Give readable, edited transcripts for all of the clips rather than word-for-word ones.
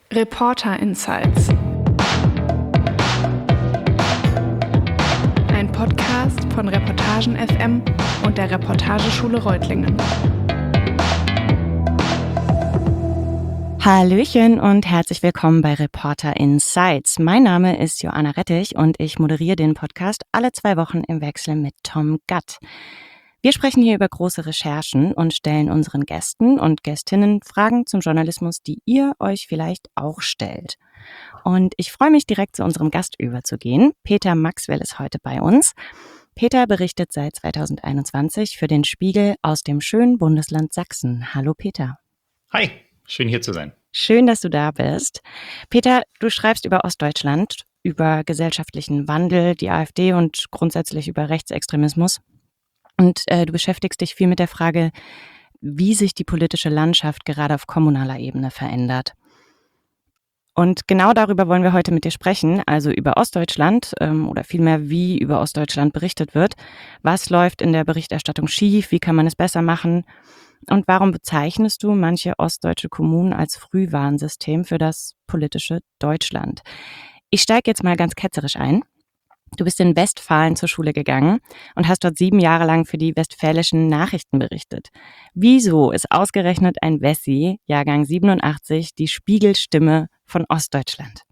Reporter Insights. Ein Podcast von Reportagen FM und der Reportageschule Reutlingen. Hallöchen und herzlich willkommen bei Reporter Insights. Mein Name ist Joanna Rettich und ich moderiere den Podcast alle 2 Wochen im Wechsel mit Tom Gatt. Wir sprechen hier über große Recherchen und stellen unseren Gästen und Gästinnen Fragen zum Journalismus, die ihr euch vielleicht auch stellt. Und ich freue mich, direkt zu unserem Gast überzugehen. Peter Maxwell ist heute bei uns. Peter berichtet seit 2021 für den Spiegel aus dem schönen Bundesland Sachsen. Hallo Peter. Hi, schön hier zu sein. Schön, dass du da bist. Peter, du schreibst über Ostdeutschland, über gesellschaftlichen Wandel, die AfD und grundsätzlich über Rechtsextremismus. Und du beschäftigst dich viel mit der Frage, wie sich die politische Landschaft gerade auf kommunaler Ebene verändert. Und genau darüber wollen wir heute mit dir sprechen, also über Ostdeutschland oder vielmehr, wie über Ostdeutschland berichtet wird. Was läuft in der Berichterstattung schief? Wie kann man es besser machen? Und warum bezeichnest du manche ostdeutsche Kommunen als Frühwarnsystem für das politische Deutschland? Ich steige jetzt mal ganz ketzerisch ein. Du bist in Westfalen zur Schule gegangen und hast dort 7 Jahre lang für die Westfälischen Nachrichten berichtet. Wieso ist ausgerechnet ein Wessi, Jahrgang 87, die Spiegelstimme von Ostdeutschland?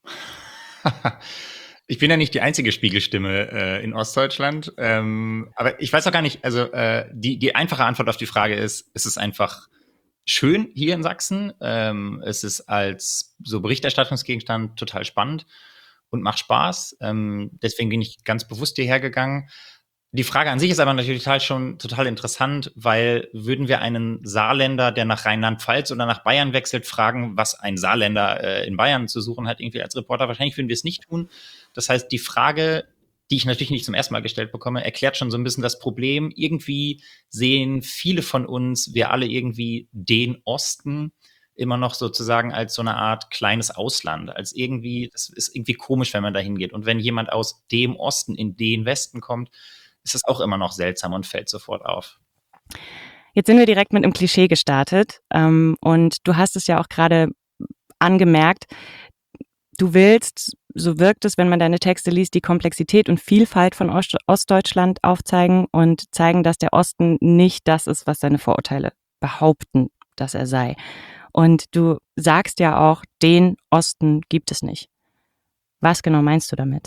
Ich bin ja nicht die einzige Spiegelstimme in Ostdeutschland, aber ich weiß auch gar nicht, also die einfache Antwort auf die Frage ist, es ist einfach schön hier in Sachsen. Es ist als so Berichterstattungsgegenstand total spannend und macht Spaß. Deswegen bin ich ganz bewusst hierher gegangen. Die Frage an sich ist aber natürlich schon total interessant, weil würden wir einen Saarländer, der nach Rheinland-Pfalz oder nach Bayern wechselt, fragen, was ein Saarländer in Bayern zu suchen hat, irgendwie als Reporter, wahrscheinlich würden wir es nicht tun. Das heißt, die Frage, die ich natürlich nicht zum ersten Mal gestellt bekomme, erklärt schon so ein bisschen das Problem. Irgendwie sehen viele von uns, wir alle irgendwie den Osten immer noch sozusagen als so eine Art kleines Ausland, als irgendwie, das ist irgendwie komisch, wenn man da hingeht. Und wenn jemand aus dem Osten in den Westen kommt, ist es auch immer noch seltsam und fällt sofort auf. Jetzt sind wir direkt mit einem Klischee gestartet und du hast es ja auch gerade angemerkt, du willst, so wirkt es, wenn man deine Texte liest, die Komplexität und Vielfalt von Ostdeutschland aufzeigen und zeigen, dass der Osten nicht das ist, was seine Vorurteile behaupten, dass er sei. Und du sagst ja auch, den Osten gibt es nicht. Was genau meinst du damit?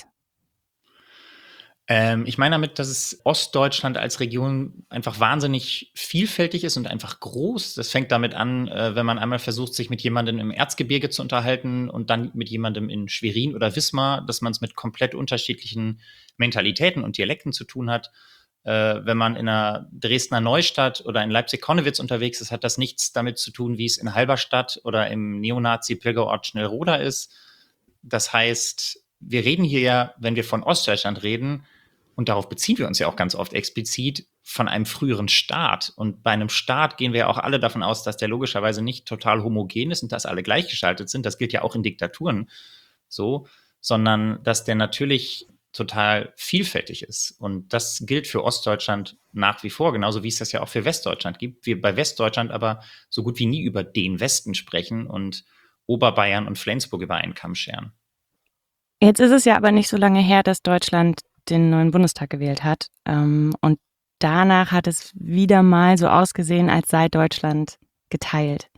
Ich meine damit, dass es Ostdeutschland als Region einfach wahnsinnig vielfältig ist und einfach groß. Das fängt damit an, wenn man einmal versucht, sich mit jemandem im Erzgebirge zu unterhalten und dann mit jemandem in Schwerin oder Wismar, dass man es mit komplett unterschiedlichen Mentalitäten und Dialekten zu tun hat. Wenn man in einer Dresdner Neustadt oder in Leipzig-Konnewitz unterwegs ist, hat das nichts damit zu tun, wie es in Halberstadt oder im Neonazi-Pilgerort Schnellroda ist. Das heißt, wir reden hier ja, wenn wir von Ostdeutschland reden, und darauf beziehen wir uns ja auch ganz oft explizit, von einem früheren Staat. Und bei einem Staat gehen wir ja auch alle davon aus, dass der logischerweise nicht total homogen ist und dass alle gleichgeschaltet sind. Das gilt ja auch in Diktaturen so, sondern dass der natürlich total vielfältig ist. Und das gilt für Ostdeutschland nach wie vor, genauso wie es das ja auch für Westdeutschland gibt. Wir bei Westdeutschland aber so gut wie nie über den Westen sprechen und Oberbayern und Flensburg über einen Kamm scheren. Jetzt ist es ja aber nicht so lange her, dass Deutschland den neuen Bundestag gewählt hat. Und danach hat es wieder mal so ausgesehen, als sei Deutschland geteilt.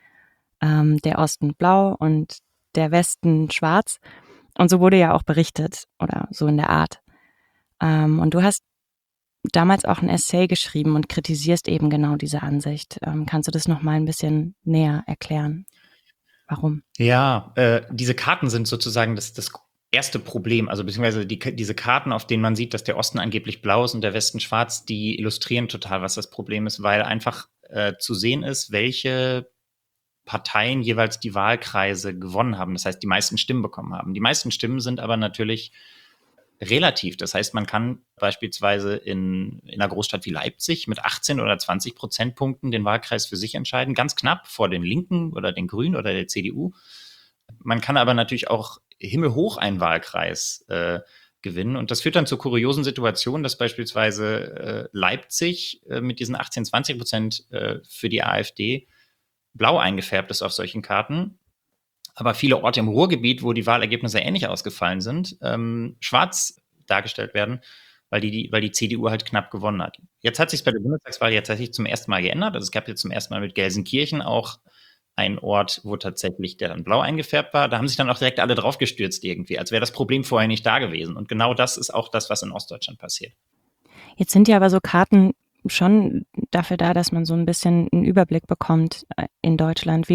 Der Osten blau und der Westen schwarz. Und so wurde ja auch berichtet oder so in der Art. Und du hast damals auch ein Essay geschrieben und kritisierst eben genau diese Ansicht. Kannst du das nochmal ein bisschen näher erklären? Warum? Ja, diese Karten sind sozusagen das erste Problem, also beziehungsweise diese Karten, auf denen man sieht, dass der Osten angeblich blau ist und der Westen schwarz, die illustrieren total, was das Problem ist, weil einfach zu sehen ist, welche Parteien jeweils die Wahlkreise gewonnen haben, das heißt, die meisten Stimmen bekommen haben. Die meisten Stimmen sind aber natürlich relativ. Das heißt, man kann beispielsweise in einer Großstadt wie Leipzig mit 18 oder 20 Prozentpunkten den Wahlkreis für sich entscheiden, ganz knapp vor den Linken oder den Grünen oder der CDU. Man kann aber natürlich auch himmelhoch einen Wahlkreis gewinnen. Und das führt dann zu kuriosen Situationen, dass beispielsweise Leipzig mit diesen 18, 20% für die AfD blau eingefärbt ist auf solchen Karten. aber viele Orte im Ruhrgebiet, wo die Wahlergebnisse ähnlich ausgefallen sind, schwarz dargestellt werden, weil die CDU halt knapp gewonnen hat. Jetzt hat sich bei der Bundestagswahl jetzt tatsächlich zum ersten Mal geändert. Also es gab jetzt zum ersten Mal mit Gelsenkirchen auch einen Ort, wo tatsächlich der dann blau eingefärbt war. Da haben sich dann auch direkt alle draufgestürzt irgendwie, als wäre das Problem vorher nicht da gewesen. Und genau das ist auch das, was in Ostdeutschland passiert. Jetzt sind ja aber so Karten schon dafür da, dass man so ein bisschen einen Überblick bekommt in Deutschland.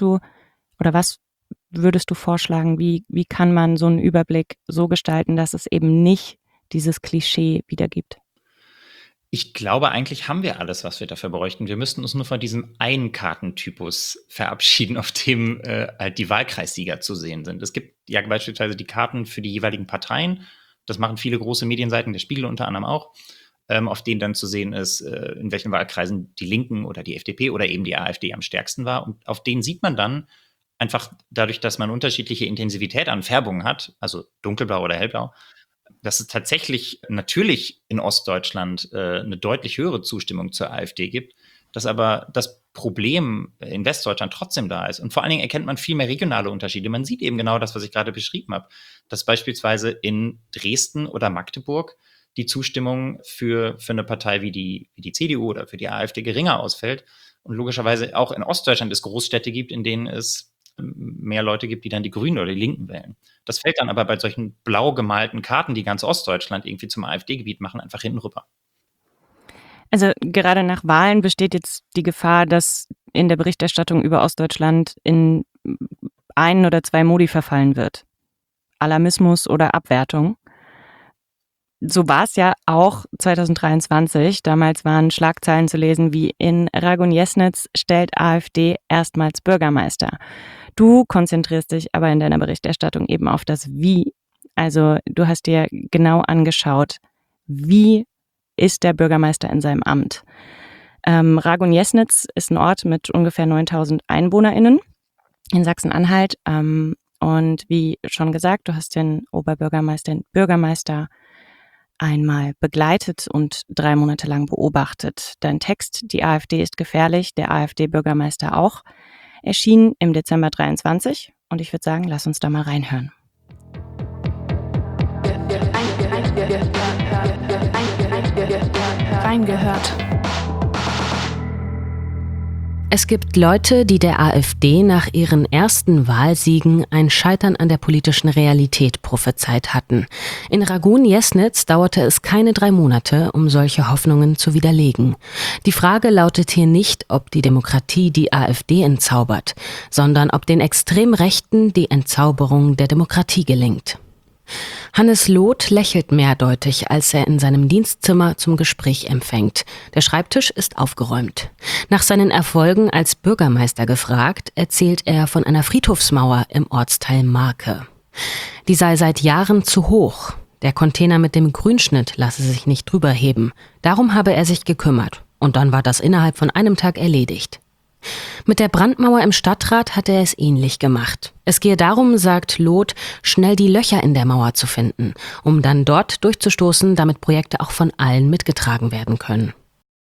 Was würdest du vorschlagen? Wie kann man so einen Überblick so gestalten, dass es eben nicht dieses Klischee wiedergibt? Ich glaube, eigentlich haben wir alles, was wir dafür bräuchten. Wir müssten uns nur von diesem einen Kartentypus verabschieden, auf dem halt die Wahlkreissieger zu sehen sind. Es gibt ja beispielsweise die Karten für die jeweiligen Parteien. Das machen viele große Medienseiten, der Spiegel unter anderem auch, auf denen dann zu sehen ist, in welchen Wahlkreisen die Linken oder die FDP oder eben die AfD am stärksten war. Und auf denen sieht man dann einfach dadurch, dass man unterschiedliche Intensität an Färbungen hat, also dunkelblau oder hellblau, dass es tatsächlich natürlich in Ostdeutschland eine deutlich höhere Zustimmung zur AfD gibt, dass aber das Problem in Westdeutschland trotzdem da ist. Und vor allen Dingen erkennt man viel mehr regionale Unterschiede. Man sieht eben genau das, was ich gerade beschrieben habe, dass beispielsweise in Dresden oder Magdeburg die Zustimmung für eine Partei wie die CDU oder für die AfD geringer ausfällt. Und logischerweise auch in Ostdeutschland es Großstädte gibt, in denen es mehr Leute gibt, die dann die Grünen oder die Linken wählen. Das fällt dann aber bei solchen blau gemalten Karten, die ganz Ostdeutschland irgendwie zum AfD-Gebiet machen, einfach hinten rüber. Also gerade nach Wahlen besteht jetzt die Gefahr, dass in der Berichterstattung über Ostdeutschland in ein oder zwei Modi verfallen wird. Alarmismus oder Abwertung. So war es ja auch 2023. Damals waren Schlagzeilen zu lesen wie in Ragun-Jesnitz stellt AfD erstmals Bürgermeister. Du konzentrierst dich aber in deiner Berichterstattung eben auf das Wie. Also du hast dir genau angeschaut, wie ist der Bürgermeister in seinem Amt. Ragun-Jesnitz ist ein Ort mit ungefähr 9.000 EinwohnerInnen in Sachsen-Anhalt. Und wie schon gesagt, du hast den Oberbürgermeister, den Bürgermeister einmal begleitet und 3 Monate lang beobachtet. Dein Text, die AfD ist gefährlich, der AfD-Bürgermeister auch, erschien im Dezember 23 und ich würde sagen, lass uns da mal reinhören. Reingehört. Es gibt Leute, die der AfD nach ihren ersten Wahlsiegen ein Scheitern an der politischen Realität prophezeit hatten. In Ragun-Jesnitz dauerte es keine 3 Monate, um solche Hoffnungen zu widerlegen. Die Frage lautet hier nicht, ob die Demokratie die AfD entzaubert, sondern ob den Extremrechten die Entzauberung der Demokratie gelingt. Hannes Loth lächelt mehrdeutig, als er in seinem Dienstzimmer zum Gespräch empfängt. Der Schreibtisch ist aufgeräumt. Nach seinen Erfolgen als Bürgermeister gefragt, erzählt er von einer Friedhofsmauer im Ortsteil Marke. Die sei seit Jahren zu hoch. Der Container mit dem Grünschnitt lasse sich nicht drüber heben. Darum habe er sich gekümmert. Und dann war das innerhalb von einem Tag erledigt. Mit der Brandmauer im Stadtrat hat er es ähnlich gemacht. Es gehe darum, sagt Loth, schnell die Löcher in der Mauer zu finden, um dann dort durchzustoßen, damit Projekte auch von allen mitgetragen werden können.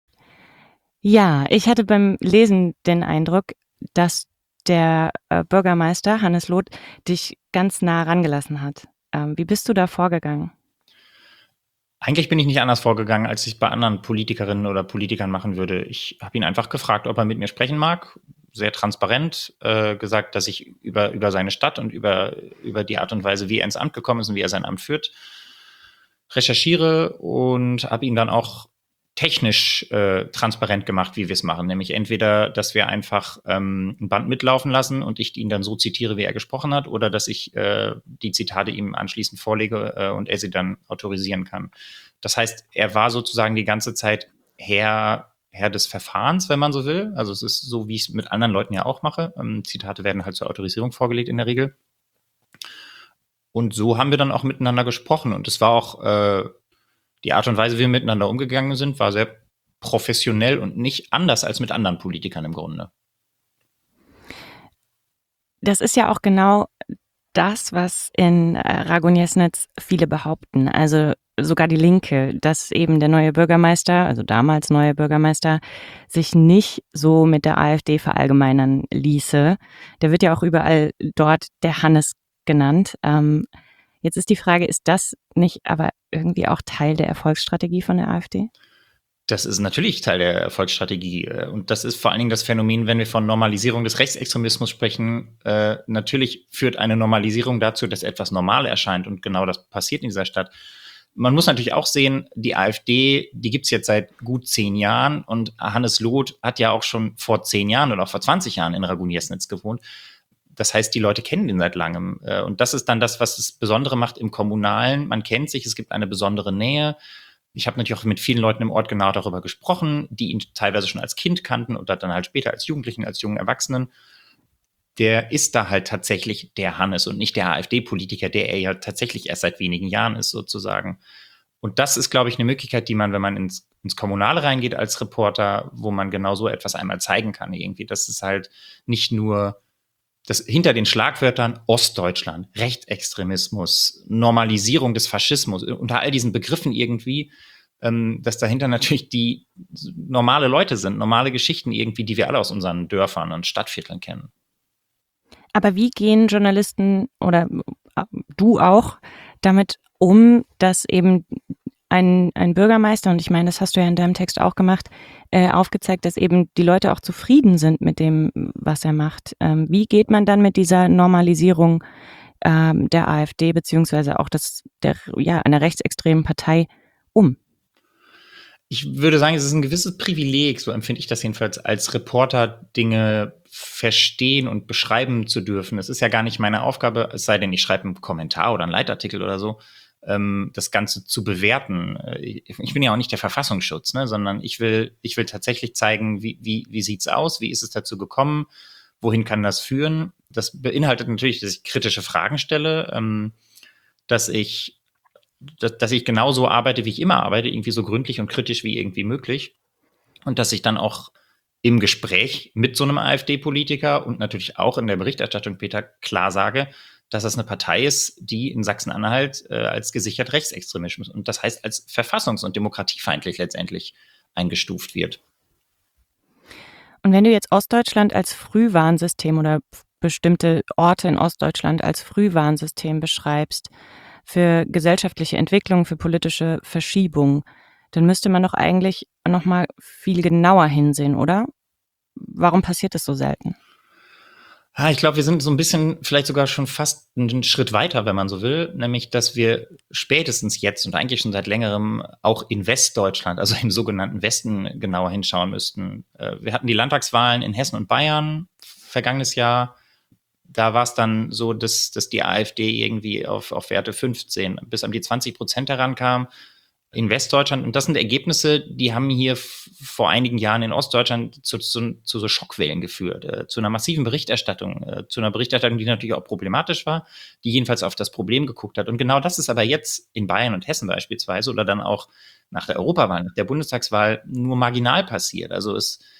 Ja, ich hatte beim Lesen den Eindruck, dass der Bürgermeister Hannes Loth dich ganz nah rangelassen hat. Wie bist du da vorgegangen? Eigentlich bin ich nicht anders vorgegangen, als ich bei anderen Politikerinnen oder Politikern machen würde. Ich habe ihn einfach gefragt, ob er mit mir sprechen mag. Sehr transparent gesagt, dass ich über seine Stadt und über die Art und Weise, wie er ins Amt gekommen ist und wie er sein Amt führt, recherchiere und habe ihn dann auch technisch transparent gemacht, wie wir es machen. Nämlich entweder, dass wir einfach ein Band mitlaufen lassen und ich ihn dann so zitiere, wie er gesprochen hat, oder dass ich die Zitate ihm anschließend vorlege und er sie dann autorisieren kann. Das heißt, er war sozusagen die ganze Zeit Herr des Verfahrens, wenn man so will. Also es ist so, wie ich es mit anderen Leuten ja auch mache. Zitate werden halt zur Autorisierung vorgelegt in der Regel. Und so haben wir dann auch miteinander gesprochen. Und es war auch die Art und Weise, wie wir miteinander umgegangen sind, war sehr professionell und nicht anders als mit anderen Politikern im Grunde. Das ist ja auch genau das, was in Ragun-Jesnitz viele behaupten, also sogar die Linke, dass eben der neue Bürgermeister, also damals neue Bürgermeister, sich nicht so mit der AfD verallgemeinern ließe. Der wird ja auch überall dort der Hannes genannt. Jetzt ist die Frage, ist das nicht aber irgendwie auch Teil der Erfolgsstrategie von der AfD? Das ist natürlich Teil der Erfolgsstrategie. Und das ist vor allen Dingen das Phänomen, wenn wir von Normalisierung des Rechtsextremismus sprechen. Natürlich führt eine Normalisierung dazu, dass etwas normal erscheint. Und genau das passiert in dieser Stadt. Man muss natürlich auch sehen, die AfD, die gibt's jetzt seit gut 10 Jahren. Und Hannes Loth hat ja auch schon vor 10 Jahren oder auch vor 20 Jahren in Ragun-Jesnitz gewohnt. Das heißt, die Leute kennen ihn seit langem. Und das ist dann das, was das Besondere macht im Kommunalen. Man kennt sich, es gibt eine besondere Nähe. Ich habe natürlich auch mit vielen Leuten im Ort genau darüber gesprochen, die ihn teilweise schon als Kind kannten oder dann halt später als Jugendlichen, als jungen Erwachsenen. Der ist da halt tatsächlich der Hannes und nicht der AfD-Politiker, der er ja tatsächlich erst seit wenigen Jahren ist sozusagen. Und das ist, glaube ich, eine Möglichkeit, die man, wenn man ins Kommunale reingeht als Reporter, wo man genau so etwas einmal zeigen kann irgendwie. Das ist halt nicht nur das hinter den Schlagwörtern Ostdeutschland, Rechtsextremismus, Normalisierung des Faschismus, unter all diesen Begriffen irgendwie, dass dahinter natürlich die normale Leute sind, normale Geschichten irgendwie, die wir alle aus unseren Dörfern und Stadtvierteln kennen. Aber wie gehen Journalisten oder du auch damit um, dass eben ein Bürgermeister, und ich meine, das hast du ja in deinem Text auch gemacht, aufgezeigt, dass eben die Leute auch zufrieden sind mit dem, was er macht. Wie geht man dann mit dieser Normalisierung der AfD beziehungsweise auch einer rechtsextremen Partei um? Ich würde sagen, es ist ein gewisses Privileg, so empfinde ich das jedenfalls, als Reporter Dinge verstehen und beschreiben zu dürfen. Es ist ja gar nicht meine Aufgabe, es sei denn, ich schreibe einen Kommentar oder einen Leitartikel oder so, das Ganze zu bewerten. Ich bin ja auch nicht der Verfassungsschutz, ne, sondern ich will tatsächlich zeigen, wie sieht's aus, wie ist es dazu gekommen, wohin kann das führen. Das beinhaltet natürlich, dass ich kritische Fragen stelle, dass ich genauso arbeite, wie ich immer arbeite, irgendwie so gründlich und kritisch wie irgendwie möglich. Und dass ich dann auch im Gespräch mit so einem AfD-Politiker und natürlich auch in der Berichterstattung, Peter, klar sage, dass das eine Partei ist, die in Sachsen-Anhalt als gesichert rechtsextremisch ist. Und das heißt, als verfassungs- und demokratiefeindlich letztendlich eingestuft wird. Und wenn du jetzt Ostdeutschland als Frühwarnsystem oder bestimmte Orte in Ostdeutschland als Frühwarnsystem beschreibst, für gesellschaftliche Entwicklung, für politische Verschiebung, dann müsste man doch eigentlich noch mal viel genauer hinsehen, oder? Warum passiert das so selten? Ich glaube, wir sind so ein bisschen vielleicht sogar schon fast einen Schritt weiter, wenn man so will, nämlich, dass wir spätestens jetzt und eigentlich schon seit längerem auch in Westdeutschland, also im sogenannten Westen, genauer hinschauen müssten. Wir hatten die Landtagswahlen in Hessen und Bayern vergangenes Jahr. Da war es dann so, dass die AfD irgendwie auf Werte 15 bis an die 20% herankam in Westdeutschland. Und das sind Ergebnisse, die haben hier vor einigen Jahren in Ostdeutschland zu so Schockwellen geführt, zu einer massiven Berichterstattung, zu einer Berichterstattung, die natürlich auch problematisch war, die jedenfalls auf das Problem geguckt hat. Und genau das ist aber jetzt in Bayern und Hessen beispielsweise oder dann auch nach der Europawahl, nach der Bundestagswahl nur marginal passiert. Also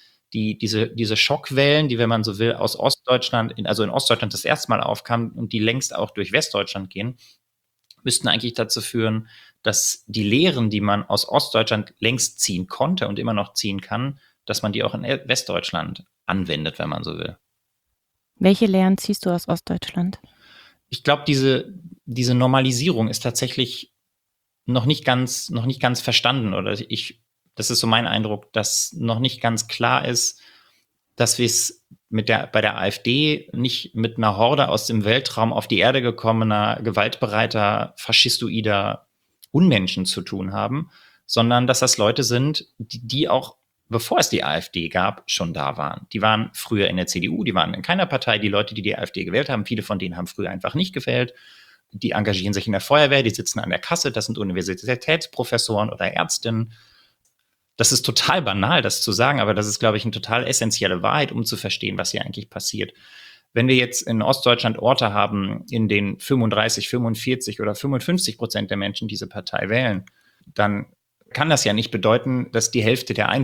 diese Schockwellen, die, wenn man so will, aus Ostdeutschland, also in Ostdeutschland das erste Mal aufkamen und die längst auch durch Westdeutschland gehen, müssten eigentlich dazu führen, dass die Lehren, die man aus Ostdeutschland längst ziehen konnte und immer noch ziehen kann, dass man die auch in Westdeutschland anwendet, wenn man so will. Welche Lehren ziehst du aus Ostdeutschland? Ich glaube, diese Normalisierung ist tatsächlich noch nicht ganz verstanden, oder das ist so mein Eindruck, dass noch nicht ganz klar ist, dass wir es bei der AfD nicht mit einer Horde aus dem Weltraum auf die Erde gekommener, gewaltbereiter, faschistoider Unmenschen zu tun haben, sondern dass das Leute sind, die auch, bevor es die AfD gab, schon da waren. Die waren früher in der CDU, die waren in keiner Partei. Die Leute, die AfD gewählt haben, viele von denen haben früher einfach nicht gewählt. Die engagieren sich in der Feuerwehr, die sitzen an der Kasse, das sind Universitätsprofessoren oder Ärztinnen. Das ist total banal, das zu sagen, aber das ist, glaube ich, eine total essentielle Wahrheit, um zu verstehen, was hier eigentlich passiert. Wenn wir jetzt in Ostdeutschland Orte haben, in denen 35, 45 oder 55% der Menschen diese Partei wählen, dann kann das ja nicht bedeuten, dass die Hälfte der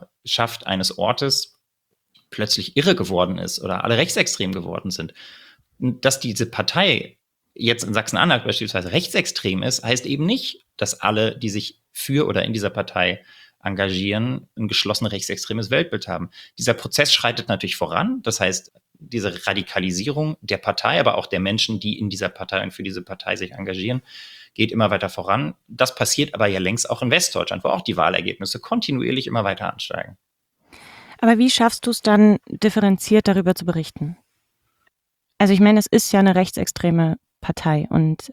Einwohnerschaft eines Ortes plötzlich irre geworden ist oder alle rechtsextrem geworden sind. Dass diese Partei jetzt in Sachsen-Anhalt beispielsweise rechtsextrem ist, heißt eben nicht, dass alle, die sich für oder in dieser Partei engagieren, ein geschlossen rechtsextremes Weltbild haben. Dieser Prozess schreitet natürlich voran. Das heißt, diese Radikalisierung der Partei, aber auch der Menschen, die in dieser Partei und für diese Partei sich engagieren, geht immer weiter voran. Das passiert aber ja längst auch in Westdeutschland, wo auch die Wahlergebnisse kontinuierlich immer weiter ansteigen. Aber wie schaffst du es dann, differenziert darüber zu berichten? Also ich meine, es ist ja eine rechtsextreme Partei und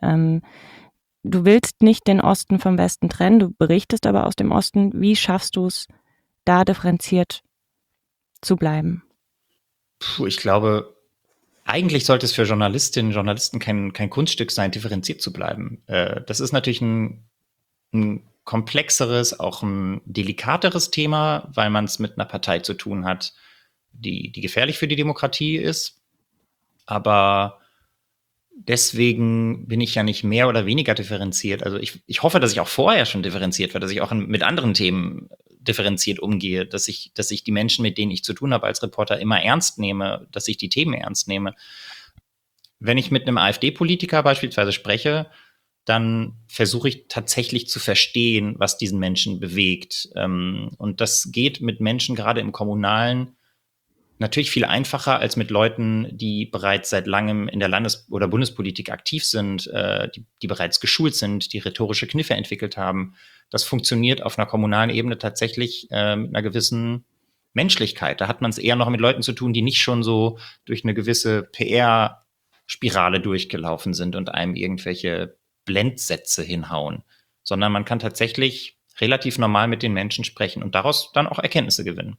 du willst nicht den Osten vom Westen trennen, du berichtest aber aus dem Osten. Wie schaffst du es, da differenziert zu bleiben? Ich glaube, eigentlich sollte es für Journalistinnen und Journalisten kein Kunststück sein, differenziert zu bleiben. Das ist natürlich ein komplexeres, auch ein delikateres Thema, weil man es mit einer Partei zu tun hat, die gefährlich für die Demokratie ist. Aber deswegen bin ich ja nicht mehr oder weniger differenziert. Also ich hoffe, dass ich auch vorher schon differenziert war, dass ich auch mit anderen Themen differenziert umgehe, dass ich die Menschen, mit denen ich zu tun habe als Reporter, immer ernst nehme, dass ich die Themen ernst nehme. Wenn ich mit einem AfD-Politiker beispielsweise spreche, dann versuche ich tatsächlich zu verstehen, was diesen Menschen bewegt. Und das geht mit Menschen gerade im Kommunalen natürlich viel einfacher als mit Leuten, die bereits seit langem in der Landes- oder Bundespolitik aktiv sind, die bereits geschult sind, die rhetorische Kniffe entwickelt haben. Das funktioniert auf einer kommunalen Ebene tatsächlich mit einer gewissen Menschlichkeit. Da hat man es eher noch mit Leuten zu tun, die nicht schon so durch eine gewisse PR-Spirale durchgelaufen sind und einem irgendwelche Blendsätze hinhauen, sondern man kann tatsächlich relativ normal mit den Menschen sprechen und daraus dann auch Erkenntnisse gewinnen.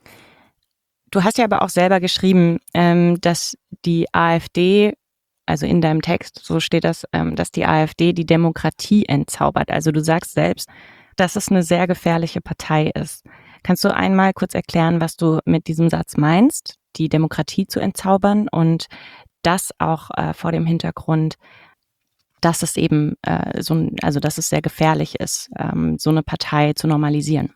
Du hast ja aber auch selber geschrieben, dass die AfD, also in deinem Text, so steht das, dass die AfD die Demokratie entzaubert. Also du sagst selbst, dass es eine sehr gefährliche Partei ist. Kannst du einmal kurz erklären, was du mit diesem Satz meinst, die Demokratie zu entzaubern und das auch vor dem Hintergrund, dass es eben dass es sehr gefährlich ist, so eine Partei zu normalisieren?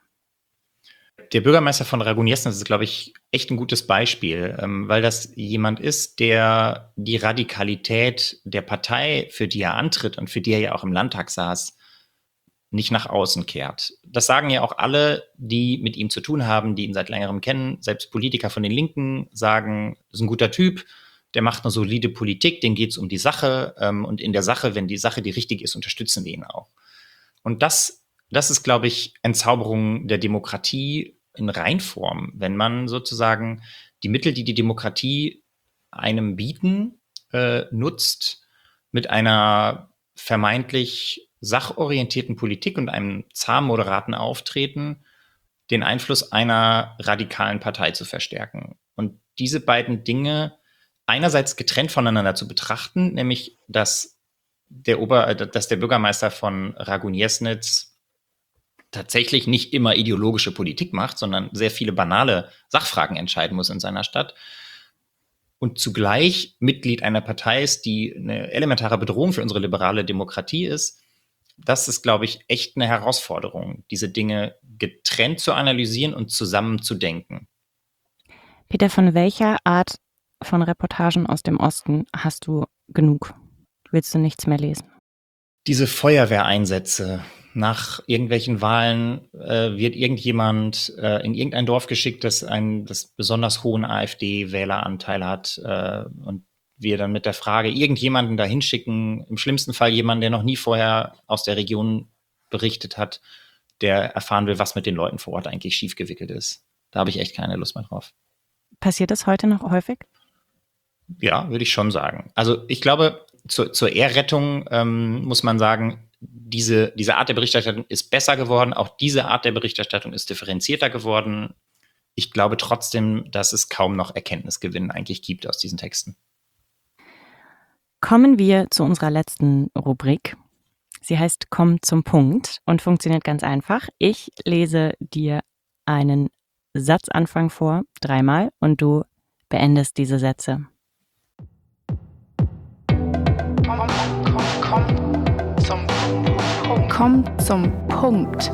Der Bürgermeister von Raguň-Jesnitz ist, glaube ich, echt ein gutes Beispiel, weil das jemand ist, der die Radikalität der Partei, für die er antritt und für die er ja auch im Landtag saß, nicht nach außen kehrt. Das sagen ja auch alle, die mit ihm zu tun haben, die ihn seit längerem kennen. Selbst Politiker von den Linken sagen, das ist ein guter Typ, der macht eine solide Politik, denen geht es um die Sache. Und in der Sache, wenn die Sache die richtige ist, unterstützen wir ihn auch. Und das ist, glaube ich, Entzauberung der Demokratie in Reinform, wenn man sozusagen die Mittel, die die Demokratie einem bieten, nutzt, mit einer vermeintlich sachorientierten Politik und einem zahm moderaten Auftreten den Einfluss einer radikalen Partei zu verstärken. Und diese beiden Dinge einerseits getrennt voneinander zu betrachten, nämlich dass der Bürgermeister von Raguň-Jesnitz tatsächlich nicht immer ideologische Politik macht, sondern sehr viele banale Sachfragen entscheiden muss in seiner Stadt und zugleich Mitglied einer Partei ist, die eine elementare Bedrohung für unsere liberale Demokratie ist. Das ist, glaube ich, echt eine Herausforderung, diese Dinge getrennt zu analysieren und zusammen zu denken. Peter, von welcher Art von Reportagen aus dem Osten hast du genug? Willst du nichts mehr lesen? Diese Feuerwehreinsätze. Nach irgendwelchen Wahlen wird irgendjemand in irgendein Dorf geschickt, das besonders hohen AfD-Wähleranteil hat und wir dann mit der Frage irgendjemanden da hinschicken, im schlimmsten Fall jemanden, der noch nie vorher aus der Region berichtet hat, der erfahren will, was mit den Leuten vor Ort eigentlich schiefgewickelt ist. Da habe ich echt keine Lust mehr drauf. Passiert das heute noch häufig? Ja, würde ich schon sagen. Also ich glaube, zur Ehrrettung muss man sagen, diese Art der Berichterstattung ist besser geworden. Auch diese Art der Berichterstattung ist differenzierter geworden. Ich glaube trotzdem, dass es kaum noch Erkenntnisgewinn eigentlich gibt aus diesen Texten. Kommen wir zu unserer letzten Rubrik. Sie heißt Komm zum Punkt und funktioniert ganz einfach. Ich lese dir einen Satzanfang vor, 3-mal, und du beendest diese Sätze. Komm zum Punkt.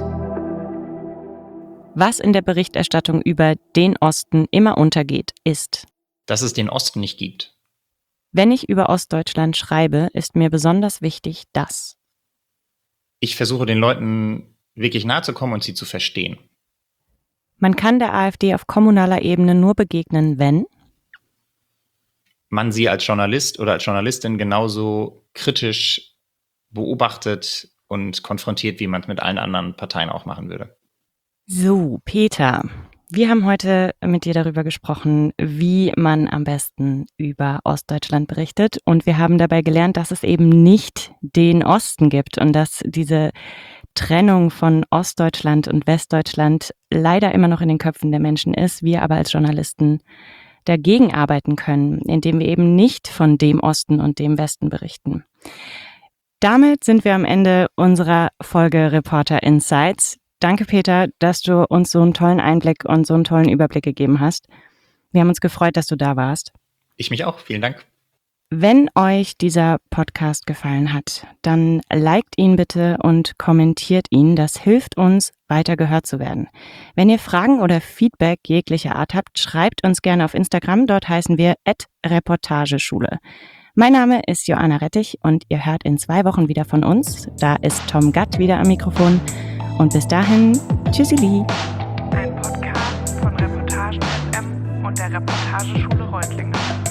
Was in der Berichterstattung über den Osten immer untergeht, ist, dass es den Osten nicht gibt. Wenn ich über Ostdeutschland schreibe, ist mir besonders wichtig, dass ich versuche, den Leuten wirklich nahe zu kommen und sie zu verstehen. Man kann der AfD auf kommunaler Ebene nur begegnen, wenn man sie als Journalist oder als Journalistin genauso kritisch beobachtet und konfrontiert, wie man es mit allen anderen Parteien auch machen würde. So, Peter, wir haben heute mit dir darüber gesprochen, wie man am besten über Ostdeutschland berichtet. Und wir haben dabei gelernt, dass es eben nicht den Osten gibt und dass diese Trennung von Ostdeutschland und Westdeutschland leider immer noch in den Köpfen der Menschen ist. Wir aber als Journalisten dagegen arbeiten können, indem wir eben nicht von dem Osten und dem Westen berichten. Damit sind wir am Ende unserer Folge Reporter Insights. Danke, Peter, dass du uns so einen tollen Einblick und so einen tollen Überblick gegeben hast. Wir haben uns gefreut, dass du da warst. Ich mich auch. Vielen Dank. Wenn euch dieser Podcast gefallen hat, dann liked ihn bitte und kommentiert ihn. Das hilft uns, weiter gehört zu werden. Wenn ihr Fragen oder Feedback jeglicher Art habt, schreibt uns gerne auf Instagram. Dort heißen wir @Reportageschule. Mein Name ist Joanna Rettich und ihr hört in 2 Wochen wieder von uns. Da ist Tom Gatt wieder am Mikrofon. Und bis dahin, tschüssili. Ein Podcast von Reportagen FM und der Reportageschule Reutlingen.